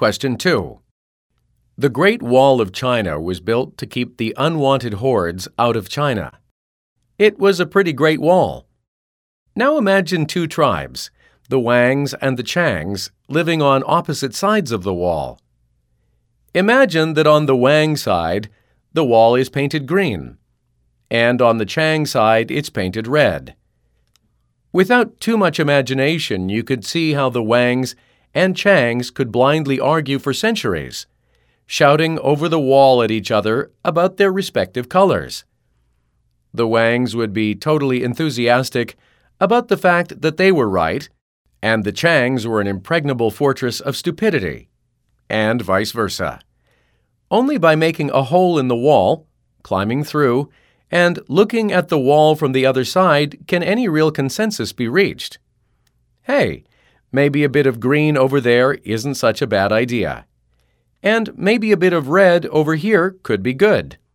Question 2. The Great Wall of China was built to keep the unwanted hordes out of China. It was a pretty great wall. Now imagine two tribes, the Wangs and the Changs, living on opposite sides of the wall. Imagine that on the Wang side, the wall is painted green, and on the Chang side, it's painted red. Without too much imagination, you could see how the Wangs and Changs could blindly argue for centuries, shouting over the wall at each other about their respective colors. The Wangs would be totally enthusiastic about the fact that they were right, and the Changs were an impregnable fortress of stupidity, and vice versa. Only by making a hole in the wall, climbing through, and looking at the wall from the other side can any real consensus be reached. Hey, maybe a bit of green over there isn't such a bad idea. And maybe a bit of red over here could be good.